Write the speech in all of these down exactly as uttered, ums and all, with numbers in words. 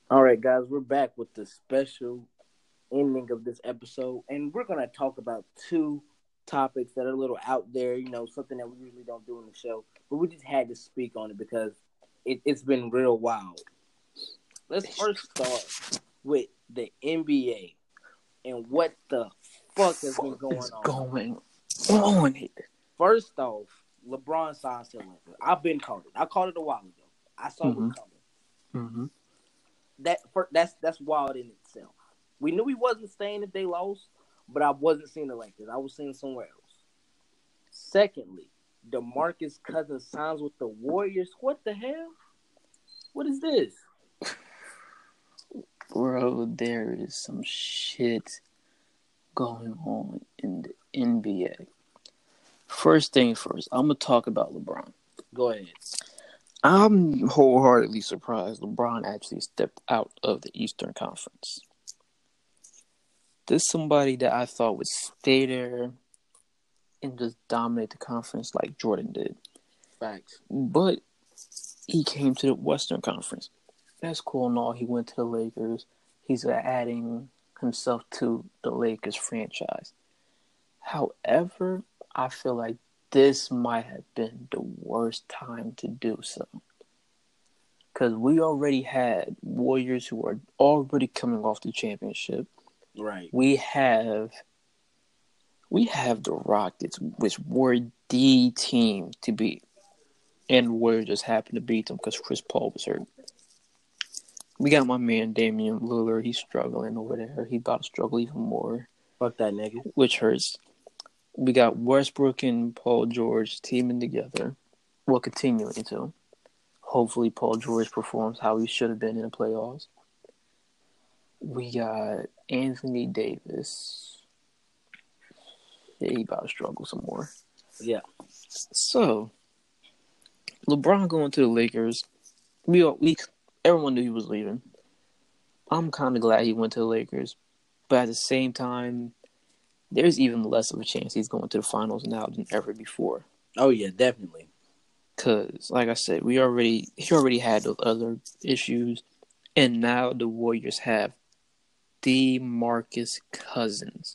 All right, guys, we're back with the special ending of this episode, and we're going to talk about two topics that are a little out there, you know, something that we usually don't do in the show, but we just had to speak on it because it, it's been real wild. Let's first start with the N B A and what the fuck has been going is on. going on here? First off, LeBron signs to the Lakers. I've been called it. I called it a while ago. I saw Mm-hmm. it coming. Mm-hmm. That for, that's that's wild in itself. We knew he wasn't staying if they lost, but I wasn't seeing the Lakers. I was seeing somewhere else. Secondly, DeMarcus Cousins signs with the Warriors. What the hell? What is this? Bro, there is some shit going on in the N B A. First thing first, I'm going to talk about LeBron. Go ahead. I'm wholeheartedly surprised LeBron actually stepped out of the Eastern Conference. This is somebody that I thought would stay there and just dominate the conference like Jordan did. Facts. But he came to the Western Conference. That's cool and all. He went to the Lakers. He's adding himself to the Lakers franchise. However, I feel like this might have been the worst time to do so. Because we already had Warriors who are already coming off the championship. Right. We have we have the Rockets, which were the team to beat. And the Warriors just happened to beat them because Chris Paul was hurt. We got my man Damian Lillard. He's struggling over there. He's about to struggle even more. Fuck that nigga. Which hurts. We got Westbrook and Paul George teaming together. Well, continuing to. Hopefully Paul George performs how he should have been in the playoffs. We got Anthony Davis. Yeah, he about to struggle some more. Yeah. So, LeBron going to the Lakers. We, we everyone knew he was leaving. I'm kind of glad he went to the Lakers. But at the same time, there's even less of a chance he's going to the finals now than ever before. Oh, yeah, definitely. Because, like I said, we already he already had those other issues. And now the Warriors have DeMarcus Cousins.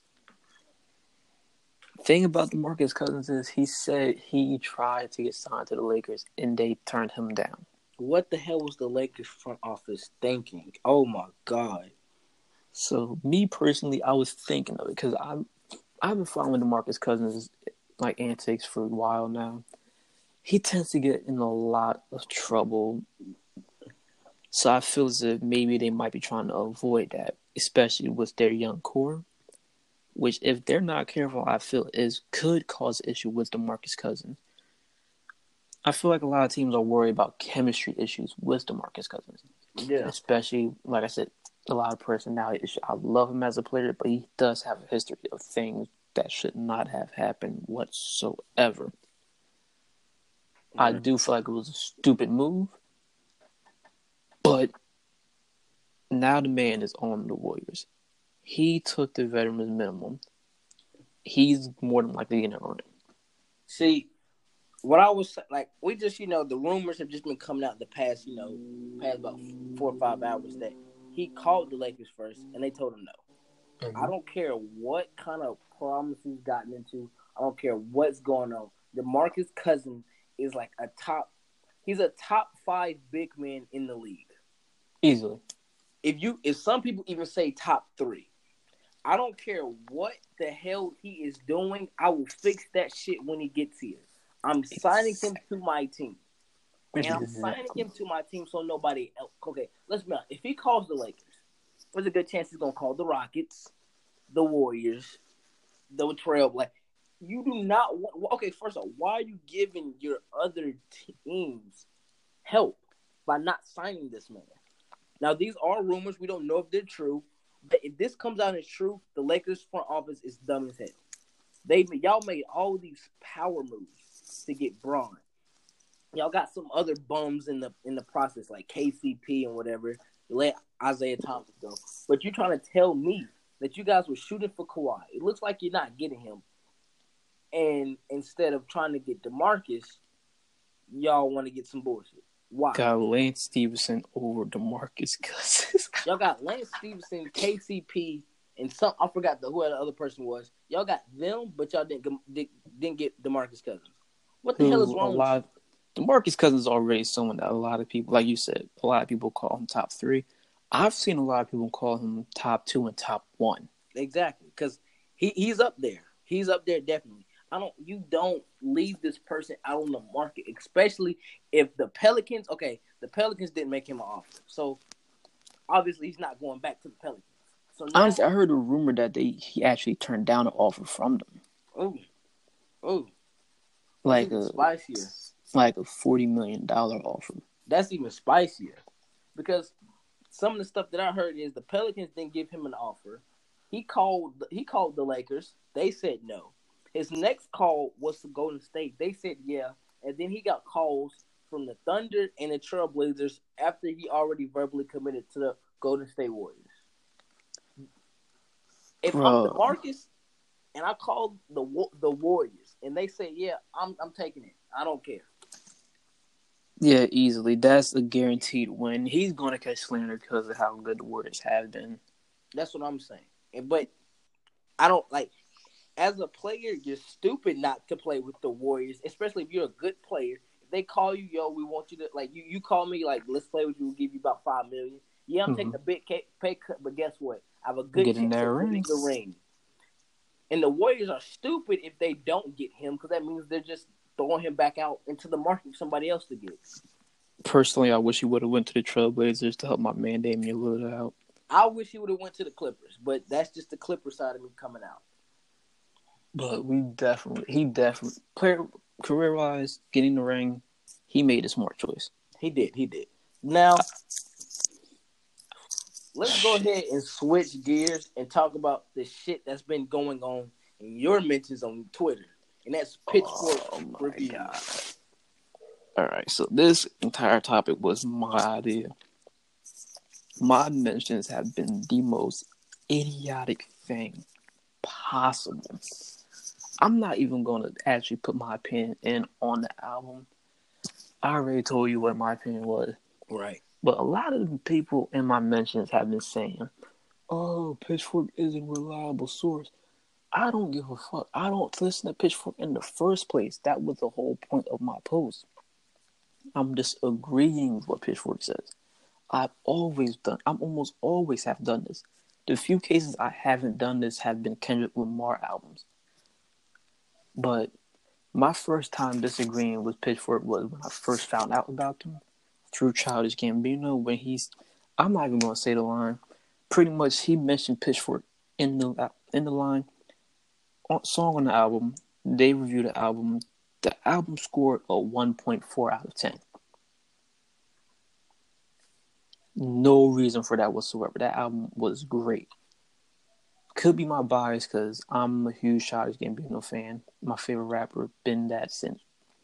Thing about DeMarcus Cousins is he said he tried to get signed to the Lakers and they turned him down. What the hell was the Lakers front office thinking? Oh, my God. So, me personally, I was thinking of it because I'm I've been following DeMarcus Cousins' like antics for a while now. He tends to get in a lot of trouble. So I feel as if maybe they might be trying to avoid that, especially with their young core. Which, if they're not careful, I feel is could cause issue with DeMarcus Cousins. I feel like a lot of teams are worried about chemistry issues with DeMarcus Cousins. Yeah. Especially, like I said, a lot of personality issues. I love him as a player, but he does have a history of things that should not have happened whatsoever. Mm-hmm. I do feel like it was a stupid move, but now the man is on the Warriors. He took the veteran's minimum. He's more than likely going to earn it. See, what I was like, we just, you know, the rumors have just been coming out the past, you know, past about four or five hours that he called the Lakers first, and they told him no. Mm-hmm. I don't care what kind of problems he's gotten into. I don't care what's going on. DeMarcus Cousins is like a top – he's a top five big man in the league. Easily. If you, if some people even say top three, I don't care what the hell he is doing. I will fix that shit when he gets here. I'm signing him to my team. And I'm signing him to my team so nobody else. Okay, let's be honest. If he calls the Lakers, there's a good chance he's going to call the Rockets, the Warriors, the Trail Black. You do not want. Okay, first of all, why are you giving your other teams help by not signing this man? Now, these are rumors. We don't know if they're true. But if this comes out as true, the Lakers front office is dumb as hell. They y'all made all these power moves to get Braun. Y'all got some other bums in the in the process, like K C P and whatever. Let Isaiah Thomas go. But you're trying to tell me that you guys were shooting for Kawhi. It looks like you're not getting him. And instead of trying to get DeMarcus, y'all want to get some bullshit. Why? Got Lance Stevenson over DeMarcus Cousins. Y'all got Lance Stevenson, K C P, and some I forgot the, who the other person was. Y'all got them, but y'all didn't didn't get DeMarcus Cousins. What the hell is Who a wrong with lot DeMarcus Cousins is already someone that a lot of people, like you said, a lot of people call him top three. I've seen a lot of people call him top two and top one. Exactly, because he, he's up there. He's up there definitely. I don't. You don't leave this person out on the market, especially if the Pelicans. Okay, the Pelicans didn't make him an offer, so obviously he's not going back to the Pelicans. So now, honestly, I heard a rumor that they he actually turned down an offer from them. Oh, oh, like a spicier, like a forty million dollar offer. That's even spicier, because some of the stuff that I heard is the Pelicans didn't give him an offer. He called. He called the Lakers. They said no. His next call was to Golden State. They said yeah, and then he got calls from the Thunder and the Trailblazers after he already verbally committed to the Golden State Warriors. If Bro. I'm DeMarcus and I call the the Warriors and they say yeah, I'm I'm taking it. I don't care. Yeah, easily. That's a guaranteed win. He's going to catch slander because of how good the Warriors have been. That's what I'm saying. And, but I don't like. As a player, you're stupid not to play with the Warriors, especially if you're a good player. If they call you, yo, we want you to, like, you, you call me, like, let's play with you, we'll give you about five million dollars. Yeah, I'm mm-hmm. taking a big pay cut, but guess what? I have a good Getting chance of winning the ring. And the Warriors are stupid if they don't get him, because that means they're just throwing him back out into the market for somebody else to get. Personally, I wish he would have went to the Trailblazers to help my man Damian Lillard out. I wish he would have went to the Clippers, but that's just the Clipper side of me coming out. But we definitely, he definitely, player career-wise, getting the ring, he made a smart choice. He did, he did. Now, let's go ahead and switch gears and talk about the shit that's been going on in your mentions on Twitter, and that's Pitchfork oh my review. God. All right, so this entire topic was my idea. My mentions have been the most idiotic thing possible. I'm not even going to actually put my opinion in on the album. I already told you what my opinion was. Right. But a lot of the people in my mentions have been saying, oh, Pitchfork isn't a reliable source. I don't give a fuck. I don't listen to Pitchfork in the first place. That was the whole point of my post. I'm just agreeing with what Pitchfork says. I've always done, I'm almost always have done this. The few cases I haven't done this have been Kendrick Lamar albums. But my first time disagreeing with Pitchfork was when I first found out about them through Childish Gambino. When he's, I'm not even going to say the line. Pretty much, he mentioned Pitchfork in the in the line. Song on the album. They reviewed the album. The album scored a one point four out of ten. No reason for that whatsoever. That album was great. Could be my bias because I'm a huge Childish Gambino fan. My favorite rapper, been that since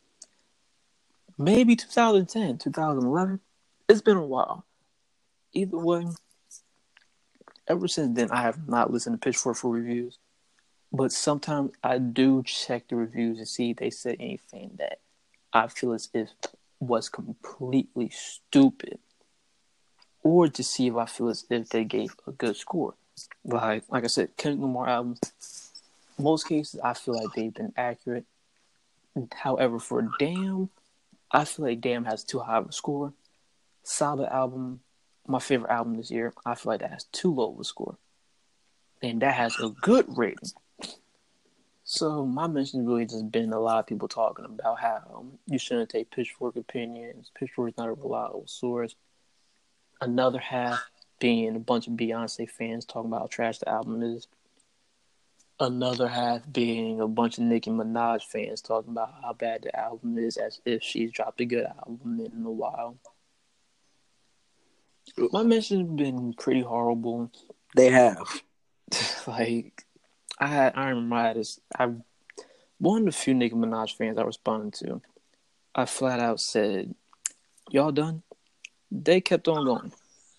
maybe two thousand ten, two thousand eleven. It's been a while. Either way, ever since then, I have not listened to Pitchfork for reviews. But sometimes I do check the reviews and see if they said anything that I feel as if was completely stupid. Or to see if I feel as if they gave a good score. Like, like I said, Kendrick Lamar albums, most cases I feel like they've been accurate. However, for Damn, I feel like Damn has too high of a score. Saba album, my favorite album this year, I feel like that has too low of a score. And that has a good rating. So my mention really just been a lot of people talking about how you shouldn't take Pitchfork opinions. Pitchfork is not a reliable source. Another half being a bunch of Beyonce fans talking about how trash the album is. Another half being a bunch of Nicki Minaj fans talking about how bad the album is, as if she's dropped a good album in a while. My mentions have been pretty horrible. They have. Like, I had, I remember I had this, I, one of the few Nicki Minaj fans I responded to, I flat out said, y'all done? They kept on going.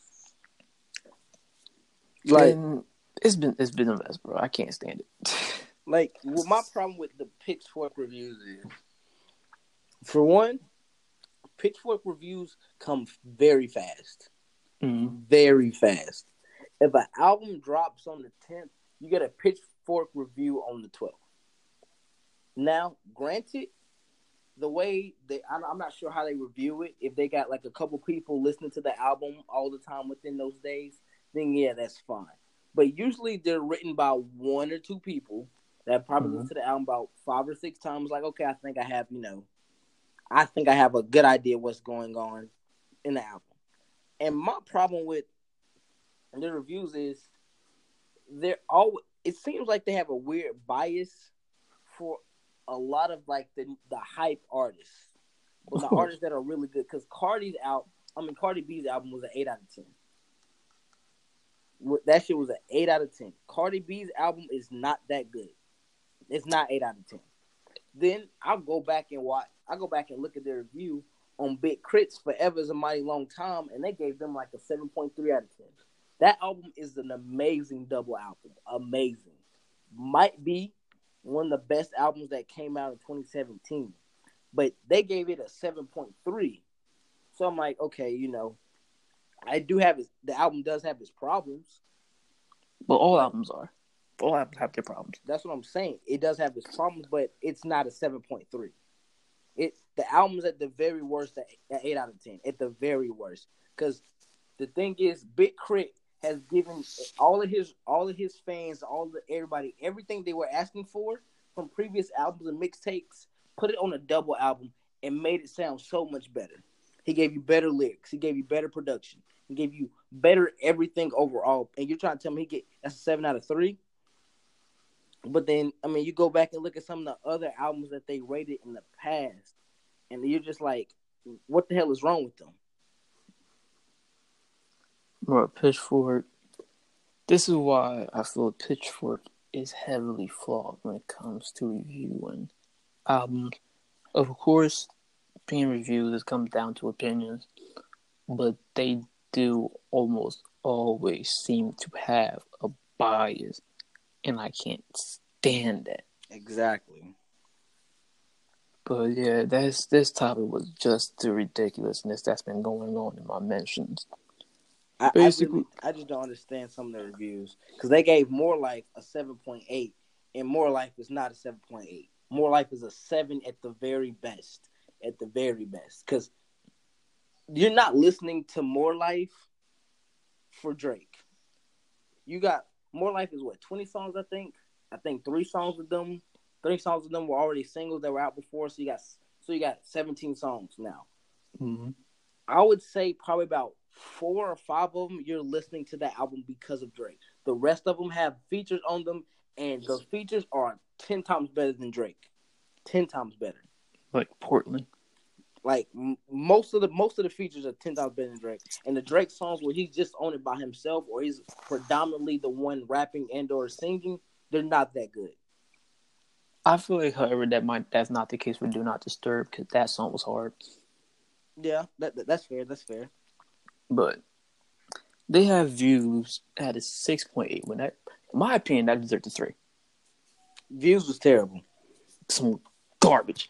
Like, and it's been it's been a mess, bro. I can't stand it. Like, well, my problem with the Pitchfork reviews is, for one, Pitchfork reviews come very fast, Mm-hmm. very fast. If an album drops on the tenth, you get a Pitchfork review on the twelfth. Now, granted, the way they, I'm, I'm not sure how they review it. If they got like a couple people listening to the album all the time within those days, then yeah, that's fine. But usually they're written by one or two people that probably Mm-hmm. listen to the album about five or six times. Like, okay, I think I have, you know, I think I have a good idea what's going on in the album. And my problem with the reviews is they're all. It seems like they have a weird bias for a lot of like the the hype artists, but the artists that are really good. Because Cardi's out, I mean Cardi B's album was an eight out of ten. That shit was an eight out of ten. Cardi B's album is not that good. It's not eight out of ten. Then I'll go back and watch. I go back and look at their review on Big Crits. Forever is a Mighty Long Time, and they gave them like a seven point three out of ten. That album is an amazing double album. Amazing. Might be one of the best albums that came out in twenty seventeen. But they gave it a seven point three. So I'm like, okay, you know, I do have it. The album does have its problems. But all albums are. All albums have their problems. That's what I'm saying. It does have its problems, but it's not a seven point three. It the album's at the very worst at, at eight out of ten. At the very worst. Because the thing is, Big Crit has given all of his all of his fans, all of everybody, everything they were asking for from previous albums and mixtapes, put it on a double album and made it sound so much better. He gave you better lyrics. He gave you better production. He gave you better everything overall. And you're trying to tell me he get that's a seven out of three? But then, I mean, you go back and look at some of the other albums that they rated in the past, and you're just like, what the hell is wrong with them? Bro, Pitchfork. This is why I feel Pitchfork is heavily flawed when it comes to reviewing albums. Of course, being reviewed, it comes down to opinions, but they do almost always seem to have a bias, and I can't stand that. Exactly. But yeah, that's this topic was just the ridiculousness that's been going on in my mentions. I, Basically, I, really, I just don't understand some of the reviews because they gave More Life a seven point eight, and More Life is not a seven point eight. More Life is a seven at the very best. At the very best. Because you're not listening to More Life for Drake. You got More Life is what, twenty songs, I think? I think three songs of them, three songs of them were already singles that were out before, so you got so you got seventeen songs now. mm-hmm. I would say probably about four or five of them you're listening to that album because of Drake. The rest of them have features on them, and those features are ten times better than Drake. Ten times better. Like Portland. Like m- most of the most of the features are ten times better than Drake. And the Drake songs where he's just on it by himself, or he's predominantly the one rapping and or singing, they're not that good. I feel like, however, that might that's not the case for Do Not Disturb because that song was hard. Yeah, that, that that's fair. That's fair. But they have views at a six point eight. When that, in my opinion, that deserves a three. Views was terrible. Some garbage.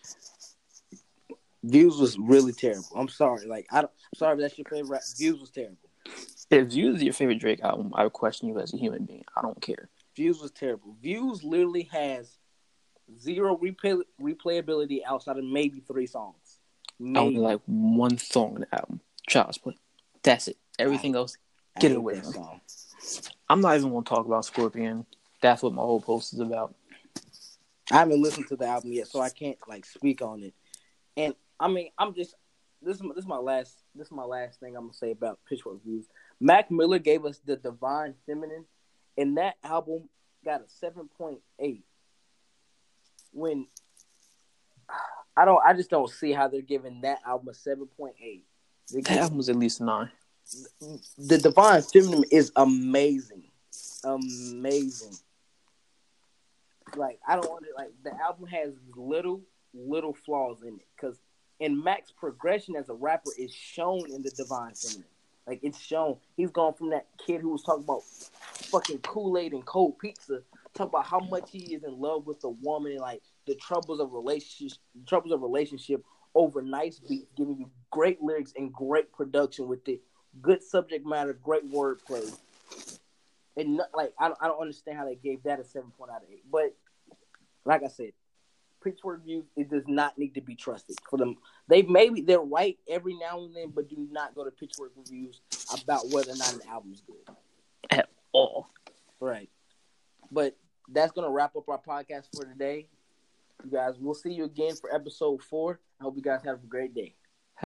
Views was really terrible. I'm sorry. Like I don't, I'm sorry if that's your favorite rap. Views was terrible. If Views is your favorite Drake album, I would question you as a human being. I don't care. Views was terrible. Views literally has zero replay, replayability outside of maybe three songs. Maybe. I only like one song in the album. Child's Play. That's it. Everything I, else, get it away from me. I'm not even going to talk about Scorpion. That's what my whole post is about. I haven't listened to the album yet, so I can't like speak on it. And I mean, I'm just this is my, this is my last this is my last thing I'm gonna say about Pitchfork reviews. Mac Miller gave us The Divine Feminine, and that album got a seven point eight. When I don't, I just don't see how they're giving that album a seven point eight. That album was at least a nine. The Divine Feminine is amazing, amazing. Like I don't want to like the album has little. little flaws in it because in Mac's progression as a rapper is shown in The Divine Feminine. Like it's shown he's gone from that kid who was talking about fucking Kool-Aid and cold pizza, talk about how much he is in love with the woman and like the troubles of relationship, troubles of relationship over nice beats, giving you great lyrics and great production with it. Good subject matter, great wordplay. And not, like I don't, I don't understand how they gave that a seven point out of eight. But like I said, Pitchfork reviews, it does not need to be trusted. For them, they maybe they're right every now and then, but do not go to Pitchfork reviews about whether or not an album is good at all. Right. But that's gonna wrap up our podcast for today. You guys, we'll see you again for episode four. I hope you guys have a great day.